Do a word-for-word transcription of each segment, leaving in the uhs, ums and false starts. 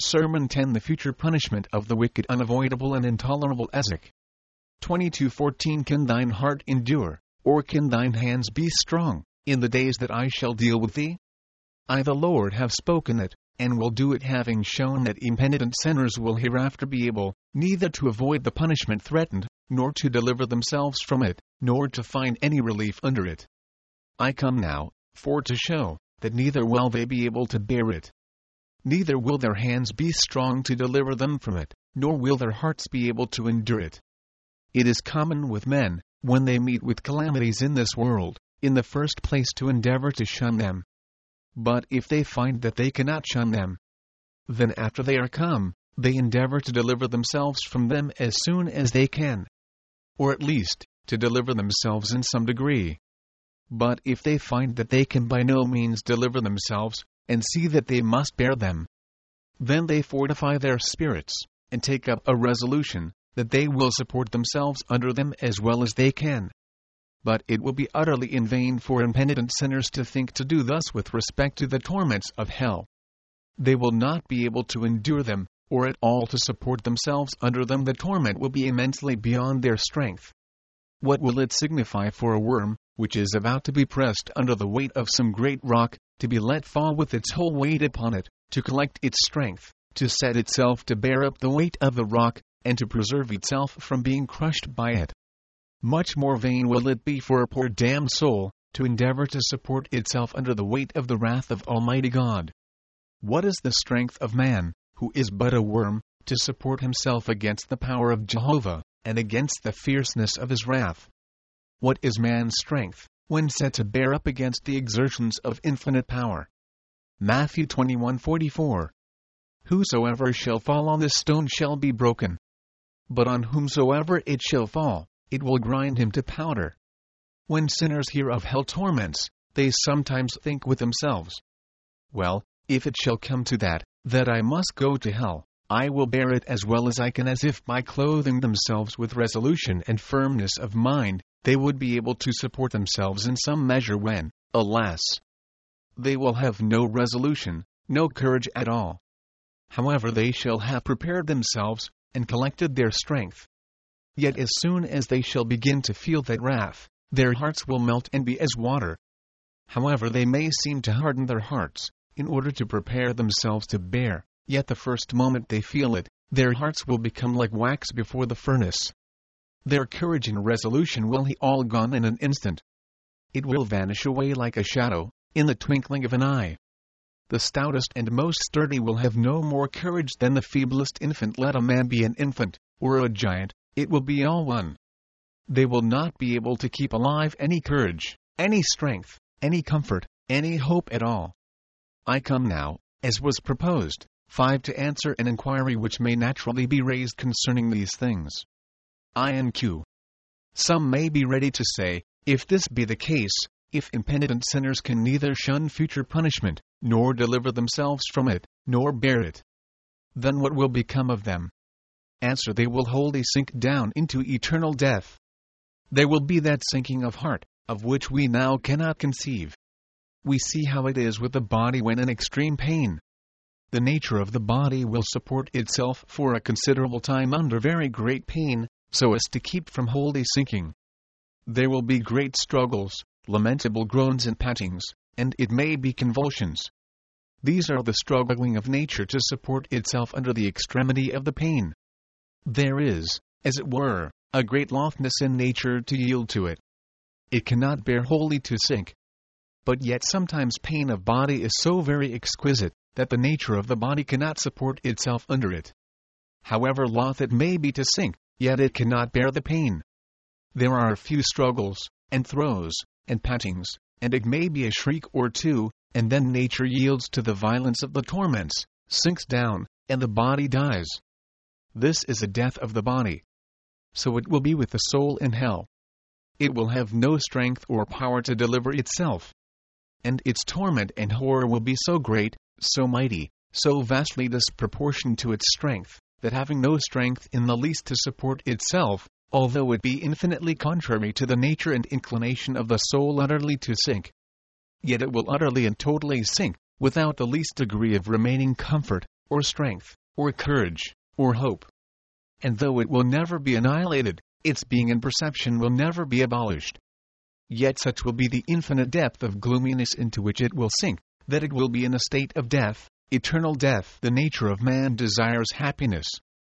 Sermon ten. The future punishment of the wicked, unavoidable and intolerable. Ezek. twenty-two fourteen. Can thine heart endure, or can thine hands be strong, in the days that I shall deal with thee? I the Lord have spoken it, and will do it, having shown that impenitent sinners will hereafter be able, neither to avoid the punishment threatened, nor to deliver themselves from it, nor to find any relief under it. I come now, for to show, that neither will they be able to bear it, neither will their hands be strong to deliver them from it, nor will their hearts be able to endure it. It is common with men, when they meet with calamities in this world, in the first place to endeavor to shun them. But if they find that they cannot shun them, then after they are come, they endeavor to deliver themselves from them as soon as they can, or at least, to deliver themselves in some degree. But if they find that they can by no means deliver themselves, and see that they must bear them, then they fortify their spirits, and take up a resolution, that they will support themselves under them as well as they can. But it will be utterly in vain for impenitent sinners to think to do thus with respect to the torments of hell. They will not be able to endure them, or at all to support themselves under them. The torment will be immensely beyond their strength. What will it signify for a worm, which is about to be pressed under the weight of some great rock, to be let fall with its whole weight upon it, to collect its strength, to set itself to bear up the weight of the rock, and to preserve itself from being crushed by it? Much more vain will it be for a poor damned soul, to endeavor to support itself under the weight of the wrath of Almighty God. What is the strength of man, who is but a worm, to support himself against the power of Jehovah, and against the fierceness of his wrath? What is man's strength, when set to bear up against the exertions of infinite power? Matthew twenty-one forty-four. Whosoever shall fall on this stone shall be broken. But on whomsoever it shall fall, it will grind him to powder. When sinners hear of hell torments, they sometimes think with themselves, well, if it shall come to that, that I must go to hell, I will bear it as well as I can, as if by clothing themselves with resolution and firmness of mind, they would be able to support themselves in some measure when, alas, they will have no resolution, no courage at all. However, they shall have prepared themselves, and collected their strength. Yet as soon as they shall begin to feel that wrath, their hearts will melt and be as water. However, they may seem to harden their hearts, in order to prepare themselves to bear, yet the first moment they feel it, their hearts will become like wax before the furnace. Their courage and resolution will be all gone in an instant. It will vanish away like a shadow, in the twinkling of an eye. The stoutest and most sturdy will have no more courage than the feeblest infant. Let a man be an infant, or a giant, it will be all one. They will not be able to keep alive any courage, any strength, any comfort, any hope at all. I come now, as was proposed, five to answer an inquiry which may naturally be raised concerning these things. I N Q. Some may be ready to say, if this be the case, if impenitent sinners can neither shun future punishment, nor deliver themselves from it, nor bear it, then what will become of them? Answer: they will wholly sink down into eternal death. There will be that sinking of heart, of which we now cannot conceive. We see how it is with the body when in extreme pain. The nature of the body will support itself for a considerable time under very great pain, so as to keep from wholly sinking. There will be great struggles, lamentable groans and pattings, and it may be convulsions. These are the struggling of nature to support itself under the extremity of the pain. There is, as it were, a great loftiness in nature to yield to it. It cannot bear wholly to sink. But yet sometimes pain of body is so very exquisite, that the nature of the body cannot support itself under it. However loth it may be to sink, yet it cannot bear the pain. There are a few struggles, and throes, and pattings, and it may be a shriek or two, and then nature yields to the violence of the torments, sinks down, and the body dies. This is a death of the body. So it will be with the soul in hell. It will have no strength or power to deliver itself. And its torment and horror will be so great, so mighty, so vastly disproportioned to its strength, that having no strength in the least to support itself, although it be infinitely contrary to the nature and inclination of the soul utterly to sink, yet it will utterly and totally sink, without the least degree of remaining comfort, or strength, or courage, or hope. And though it will never be annihilated, its being and perception will never be abolished. Yet such will be the infinite depth of gloominess into which it will sink, that it will be in a state of death, eternal death. The nature of man desires happiness.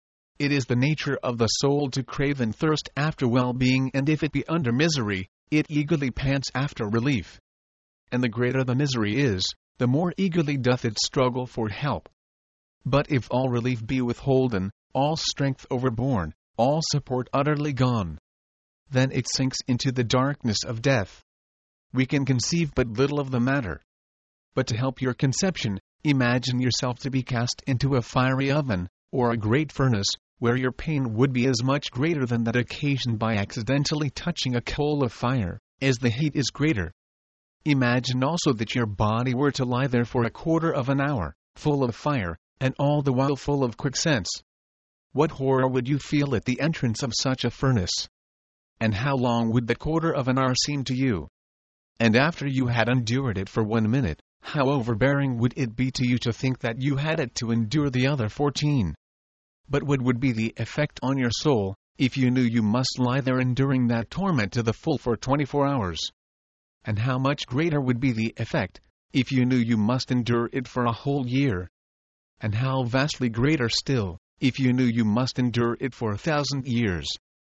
It is the nature of the soul to crave and thirst after well-being, and if it be under misery, it eagerly pants after relief. And the greater the misery is, the more eagerly doth it struggle for help. But if all relief be withholden, all strength overborne, all support utterly gone, then it sinks into the darkness of death. We can conceive but little of the matter. But to help your conception, imagine yourself to be cast into a fiery oven, or a great furnace, where your pain would be as much greater than that occasioned by accidentally touching a coal of fire, as the heat is greater. Imagine also that your body were to lie there for a quarter of an hour, full of fire, and all the while full of quicksense. What horror would you feel at the entrance of such a furnace? And how long would the quarter of an hour seem to you? And after you had endured it for one minute, how overbearing would it be to you to think that you had it to endure the other fourteen? But what would be the effect on your soul, if you knew you must lie there enduring that torment to the full for twenty-four hours? And how much greater would be the effect, if you knew you must endure it for a whole year? And how vastly greater still, if you knew you must endure it for a thousand years?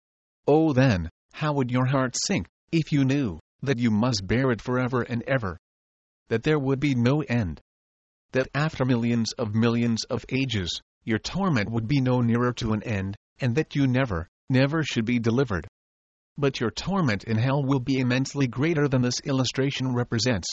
Oh then, how would your heart sink, if you knew that you must bear it forever and ever? That there would be no end. That after millions of millions of ages, your torment would be no nearer to an end, and that you never, never should be delivered. But your torment in hell will be immensely greater than this illustration represents.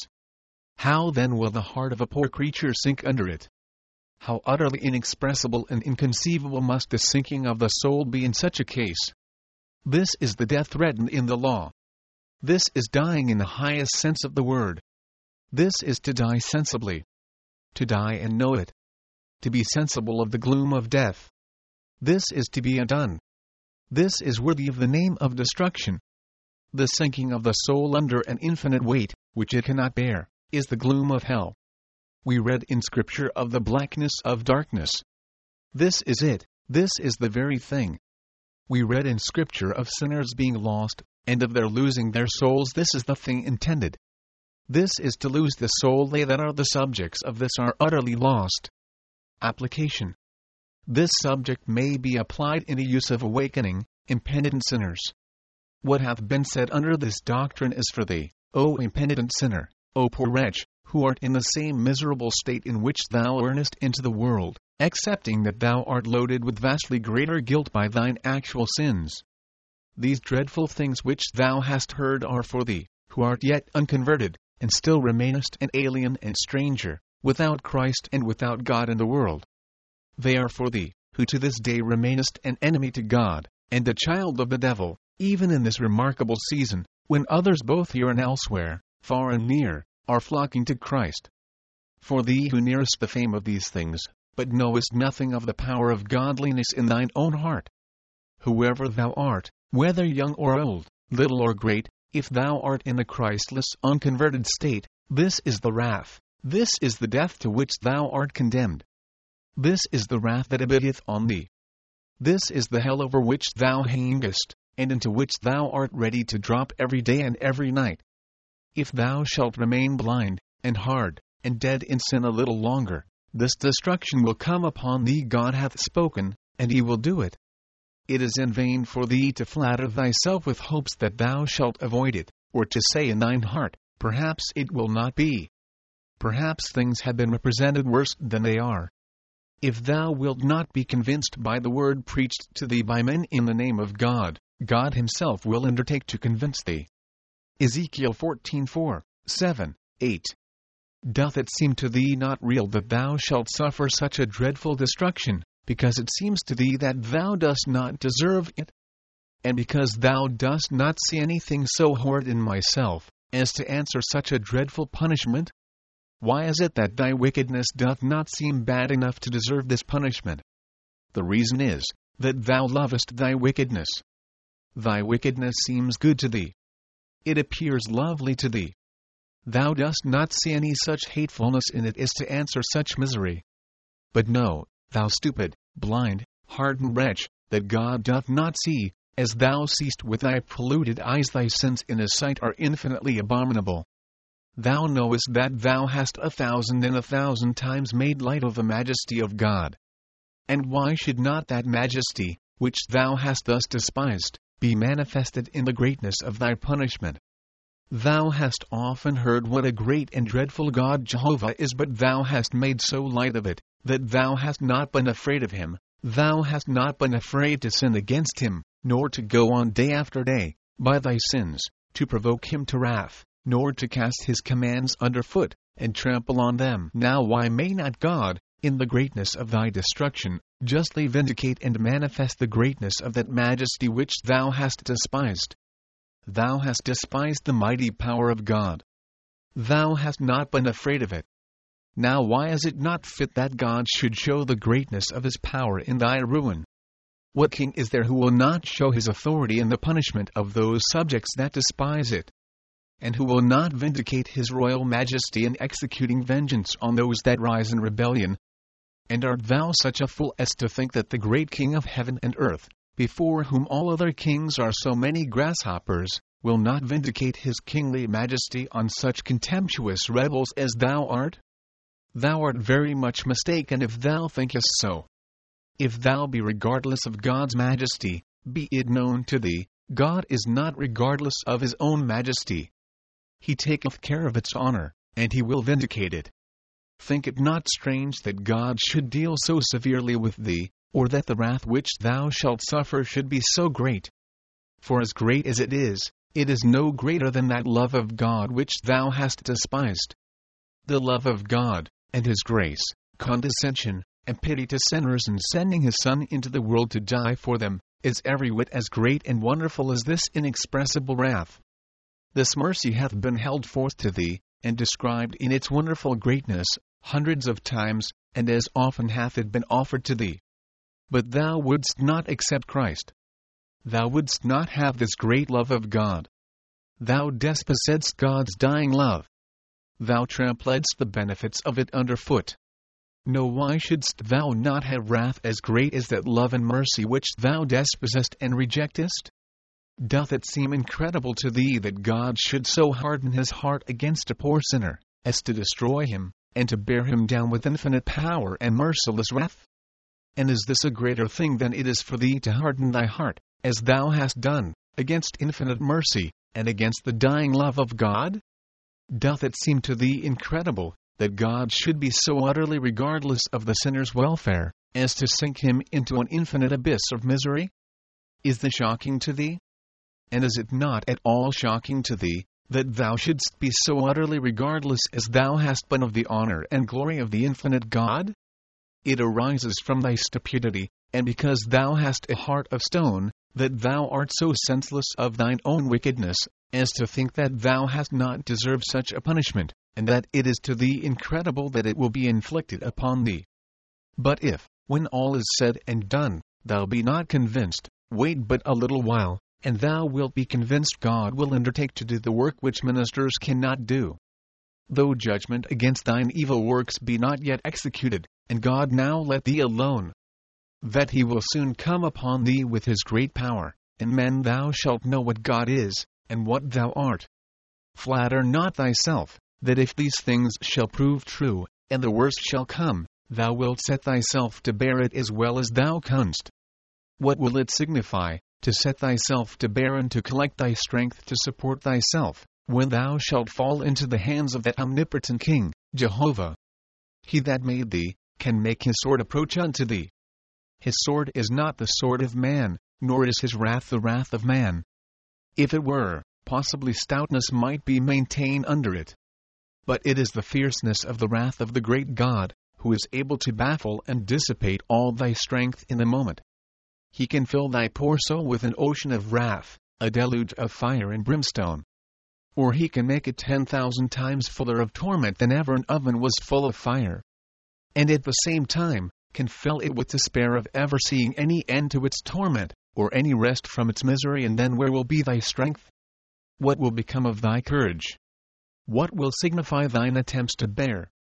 How then will the heart of a poor creature sink under it? How utterly inexpressible and inconceivable must the sinking of the soul be in such a case? This is the death threatened in the law. This is dying in the highest sense of the word. This is to die sensibly. To die and know it. To be sensible of the gloom of death. This is to be undone. This is worthy of the name of destruction. The sinking of the soul under an infinite weight, which it cannot bear, is the gloom of hell. We read in Scripture of the blackness of darkness. This is it, this is the very thing. We read in Scripture of sinners being lost, and of their losing their souls. This is the thing intended. This is to lose the soul. They that are the subjects of this are utterly lost. Application. This subject may be applied in a use of awakening impenitent sinners. What hath been said under this doctrine is for thee, O impenitent sinner, O poor wretch, who art in the same miserable state in which thou earnest into the world, excepting that thou art loaded with vastly greater guilt by thine actual sins. These dreadful things which thou hast heard are for thee, who art yet unconverted, and still remainest an alien and stranger, without Christ and without God in the world. They are for thee, who to this day remainest an enemy to God, and a child of the devil, even in this remarkable season, when others both here and elsewhere, far and near, are flocking to Christ. For thee who nearest the fame of these things, but knowest nothing of the power of godliness in thine own heart. Whoever thou art, whether young or old, little or great, if thou art in the Christless, unconverted state, this is the wrath. This is the death to which thou art condemned. This is the wrath that abideth on thee. This is the hell over which thou hangest, and into which thou art ready to drop every day and every night. If thou shalt remain blind, and hard, and dead in sin a little longer, this destruction will come upon thee. God hath spoken, and he will do it. It is in vain for thee to flatter thyself with hopes that thou shalt avoid it, or to say in thine heart, perhaps it will not be. Perhaps things have been represented worse than they are. If thou wilt not be convinced by the word preached to thee by men in the name of God, God himself will undertake to convince thee. Ezekiel fourteen four, seven, eight. Doth it seem to thee not real that thou shalt suffer such a dreadful destruction, because it seems to thee that thou dost not deserve it? And because thou dost not see anything so horrid in myself, as to answer such a dreadful punishment? Why is it that thy wickedness doth not seem bad enough to deserve this punishment? The reason is, that thou lovest thy wickedness. Thy wickedness seems good to thee. It appears lovely to thee. Thou dost not see any such hatefulness in it as to answer such misery. But know, thou stupid, blind, hardened wretch, that God doth not see, as thou seest with thy polluted eyes. Thy sins in his sight are infinitely abominable. Thou knowest that thou hast a thousand and a thousand times made light of the majesty of God. And why should not that majesty, which thou hast thus despised, be manifested in the greatness of thy punishment? Thou hast often heard what a great and dreadful God Jehovah is, but thou hast made so light of it, that thou hast not been afraid of him. Thou hast not been afraid to sin against him, nor to go on day after day, by thy sins, to provoke him to wrath, nor to cast his commands under foot, and trample on them. Now why may not God, in the greatness of thy destruction, justly vindicate and manifest the greatness of that majesty which thou hast despised? Thou hast despised the mighty power of God. Thou hast not been afraid of it. Now why is it not fit that God should show the greatness of his power in thy ruin? What king is there who will not show his authority in the punishment of those subjects that despise it? And who will not vindicate his royal majesty in executing vengeance on those that rise in rebellion? And art thou such a fool as to think that the great King of heaven and earth, before whom all other kings are so many grasshoppers, will not vindicate his kingly majesty on such contemptuous rebels as thou art? Thou art very much mistaken if thou thinkest so. If thou be regardless of God's majesty, be it known to thee, God is not regardless of his own majesty. He taketh care of its honor, and he will vindicate it. Think it not strange that God should deal so severely with thee, or that the wrath which thou shalt suffer should be so great. For as great as it is, it is no greater than that love of God which thou hast despised. The love of God, and his grace, condescension, and pity to sinners in sending his Son into the world to die for them, is every whit as great and wonderful as this inexpressible wrath. This mercy hath been held forth to thee, and described in its wonderful greatness, hundreds of times, and as often hath it been offered to thee. But thou wouldst not accept Christ. Thou wouldst not have this great love of God. Thou despissedst God's dying love. Thou trampledst the benefits of it under foot. No, why shouldst thou not have wrath as great as that love and mercy which thou despisest and rejectest? Doth it seem incredible to thee that God should so harden his heart against a poor sinner, as to destroy him, and to bear him down with infinite power and merciless wrath? And is this a greater thing than it is for thee to harden thy heart, as thou hast done, against infinite mercy, and against the dying love of God? Doth it seem to thee incredible, that God should be so utterly regardless of the sinner's welfare, as to sink him into an infinite abyss of misery? Is this shocking to thee? And is it not at all shocking to thee, that thou shouldst be so utterly regardless as thou hast been of the honor and glory of the infinite God? It arises from thy stupidity, and because thou hast a heart of stone, that thou art so senseless of thine own wickedness, as to think that thou hast not deserved such a punishment, and that it is to thee incredible that it will be inflicted upon thee. But if, when all is said and done, thou be not convinced, wait but a little while, and thou wilt be convinced. God will undertake to do the work which ministers cannot do. Though judgment against thine evil works be not yet executed, and God now let thee alone, that he will soon come upon thee with his great power, and then thou shalt know what God is, and what thou art. Flatter not thyself, that if these things shall prove true, and the worst shall come, thou wilt set thyself to bear it as well as thou canst. What will it signify, to set thyself to bear and to collect thy strength to support thyself, when thou shalt fall into the hands of that omnipotent King, Jehovah? He that made thee, can make his sword approach unto thee. His sword is not the sword of man, nor is his wrath the wrath of man. If it were, possibly stoutness might be maintained under it. But it is the fierceness of the wrath of the great God, who is able to baffle and dissipate all thy strength in a moment. He can fill thy poor soul with an ocean of wrath, a deluge of fire and brimstone. Or he can make it ten thousand times fuller of torment than ever an oven was full of fire. And at the same time, can fill it with despair of ever seeing any end to its torment, or any rest from its misery. And then where will be thy strength? What will become of thy courage? What will signify thine attempts to bear?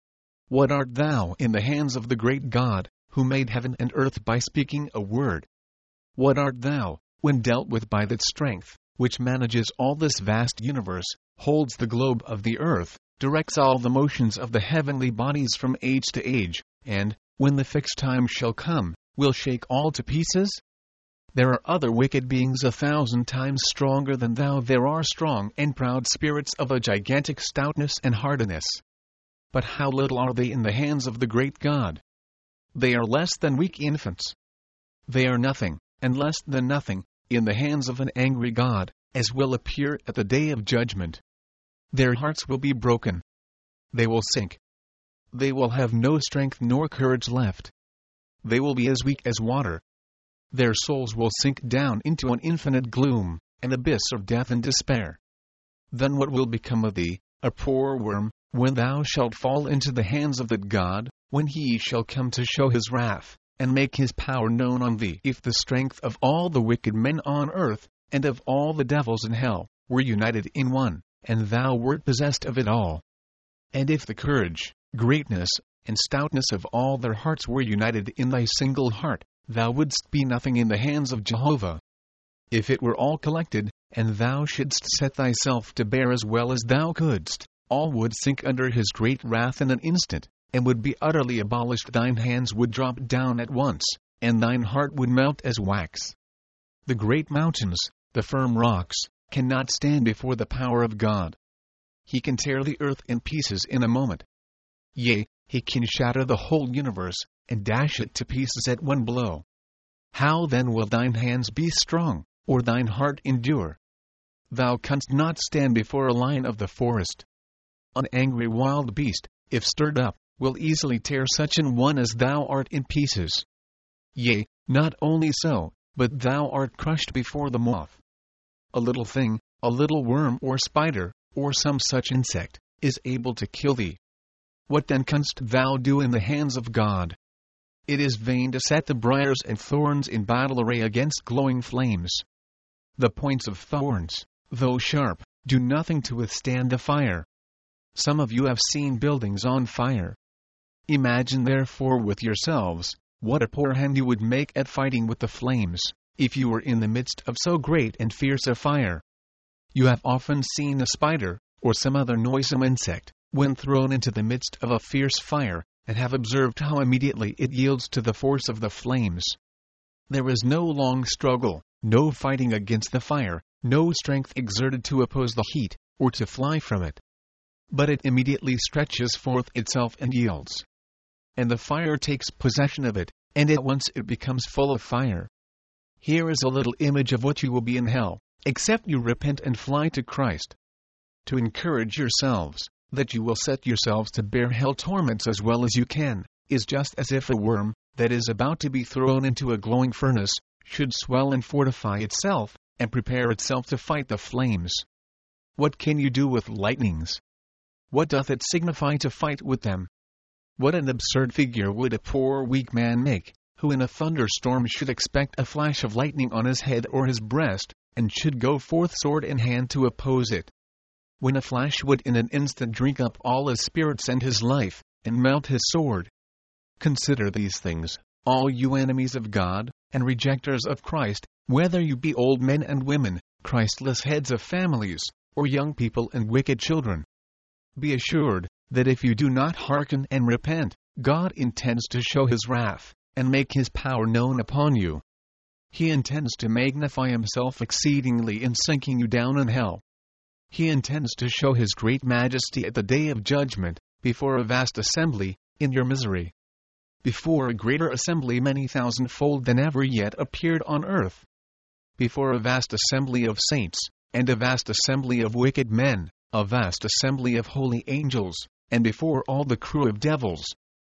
What art thou in the hands of the great God, who made heaven and earth by speaking a word? What art thou, when dealt with by that strength, which manages all this vast universe, holds the globe of the earth, directs all the motions of the heavenly bodies from age to age, and, when the fixed time shall come, will shake all to pieces? There are other wicked beings a thousand times stronger than thou. There are strong and proud spirits of a gigantic stoutness and hardiness. But how little are they in the hands of the great God? They are less than weak infants. They are nothing, and less than nothing, in the hands of an angry God, as will appear at the day of judgment. Their hearts will be broken. They will sink. They will have no strength nor courage left. They will be as weak as water. Their souls will sink down into an infinite gloom, an abyss of death and despair. Then what will become of thee, a poor worm, when thou shalt fall into the hands of that God, when he shall come to show his wrath, and make his power known on thee? If the strength of all the wicked men on earth, and of all the devils in hell, were united in one, and thou wert possessed of it all. And if the courage, greatness, and stoutness of all their hearts were united in thy single heart, thou wouldst be nothing in the hands of Jehovah. If it were all collected, and thou shouldst set thyself to bear as well as thou couldst, all would sink under his great wrath in an instant, and would be utterly abolished. Thine hands would drop down at once, and thine heart would melt as wax. The great mountains, the firm rocks, cannot stand before the power of God. He can tear the earth in pieces in a moment. Yea, he can shatter the whole universe, and dash it to pieces at one blow. How then will thine hands be strong, or thine heart endure? Thou canst not stand before a lion of the forest. An angry wild beast, if stirred up, will easily tear such an one as thou art in pieces. Yea, not only so, but thou art crushed before the moth. A little thing, a little worm or spider, or some such insect, is able to kill thee. What then canst thou do in the hands of God? It is vain to set the briars and thorns in battle array against glowing flames. The points of thorns, though sharp, do nothing to withstand a fire. Some of you have seen buildings on fire. Imagine therefore with yourselves, what a poor hand you would make at fighting with the flames, if you were in the midst of so great and fierce a fire. You have often seen a spider, or some other noisome insect, when thrown into the midst of a fierce fire, and have observed how immediately it yields to the force of the flames. There is no long struggle, no fighting against the fire, no strength exerted to oppose the heat, or to fly from it. But it immediately stretches forth itself and yields. And the fire takes possession of it, and at once it becomes full of fire. Here is a little image of what you will be in hell, except you repent and fly to Christ. To encourage yourselves, that you will set yourselves to bear hell torments as well as you can, is just as if a worm, that is about to be thrown into a glowing furnace, should swell and fortify itself, and prepare itself to fight the flames. What can you do with lightnings? What doth it signify to fight with them? What an absurd figure would a poor weak man make, who in a thunderstorm should expect a flash of lightning on his head or his breast, and should go forth sword in hand to oppose it. When a flash would in an instant drink up all his spirits and his life, and melt his sword. Consider these things, all you enemies of God, and rejectors of Christ, whether you be old men and women, Christless heads of families, or young people and wicked children. Be assured, that if you do not hearken and repent, God intends to show his wrath, and make his power known upon you. He intends to magnify himself exceedingly in sinking you down in hell. He intends to show his great majesty at the day of judgment, before a vast assembly, in your misery. Before a greater assembly many thousandfold than ever yet appeared on earth. Before a vast assembly of saints, and a vast assembly of wicked men, a vast assembly of holy angels, and before all the crew of devils.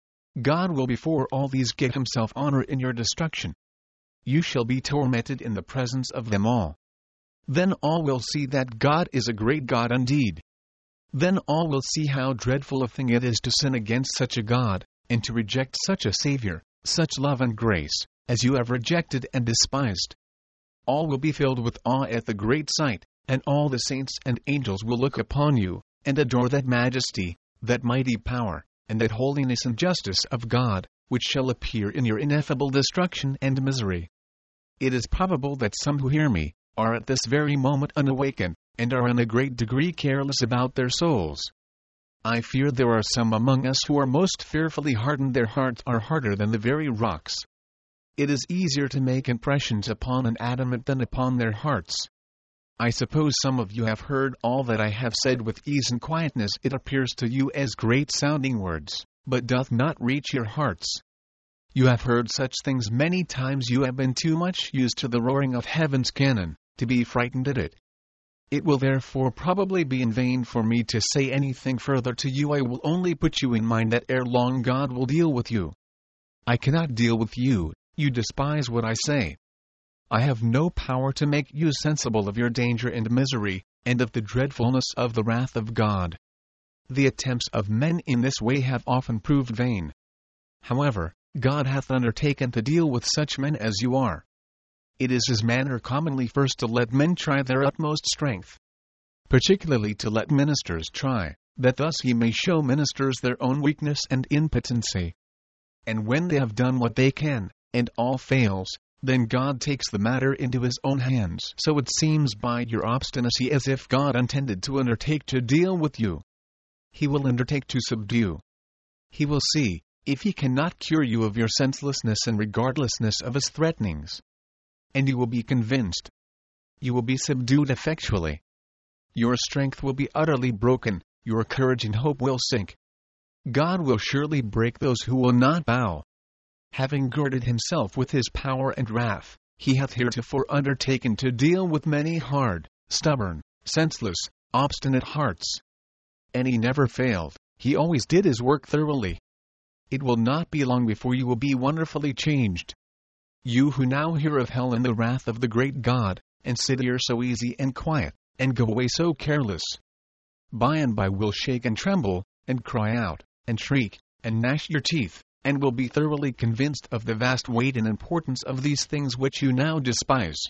God will before all these get himself honor in your destruction. You shall be tormented in the presence of them all. Then all will see that God is a great God indeed. Then all will see how dreadful a thing it is to sin against such a God, and to reject such a Savior, such love and grace, as you have rejected and despised. All will be filled with awe at the great sight, and all the saints and angels will look upon you, and adore that majesty, that mighty power, and that holiness and justice of God, which shall appear in your ineffable destruction and misery. It is probable that some who hear me are at this very moment unawakened, and are in a great degree careless about their souls. I fear there are some among us who are most fearfully hardened. Their hearts are harder than the very rocks. It is easier to make impressions upon an adamant than upon their hearts. I suppose some of you have heard all that I have said with ease and quietness. It appears to you as great-sounding words, but doth not reach your hearts. You have heard such things many times. You have been too much used to the roaring of heaven's cannon to be frightened at it. It will therefore probably be in vain for me to say anything further to you. I will only put you in mind that ere long God will deal with you. I cannot deal with you. You despise what I say. I have no power to make you sensible of your danger and misery, and of the dreadfulness of the wrath of God. The attempts of men in this way have often proved vain. However, God hath undertaken to deal with such men as you are. It is his manner commonly first to let men try their utmost strength, particularly to let ministers try, that thus he may show ministers their own weakness and impotency. And when they have done what they can, and all fails, then God takes the matter into his own hands. So it seems by your obstinacy as if God intended to undertake to deal with you. He will undertake to subdue. He will see if he cannot cure you of your senselessness and regardlessness of his threatenings. And you will be convinced. You will be subdued effectually. Your strength will be utterly broken, your courage and hope will sink. God will surely break those who will not bow. Having girded himself with his power and wrath, he hath heretofore undertaken to deal with many hard, stubborn, senseless, obstinate hearts. And he never failed, he always did his work thoroughly. It will not be long before you will be wonderfully changed. You who now hear of hell and the wrath of the great God, and sit here so easy and quiet, and go away so careless, by and by will shake and tremble, and cry out, and shriek, and gnash your teeth, and will be thoroughly convinced of the vast weight and importance of these things which you now despise.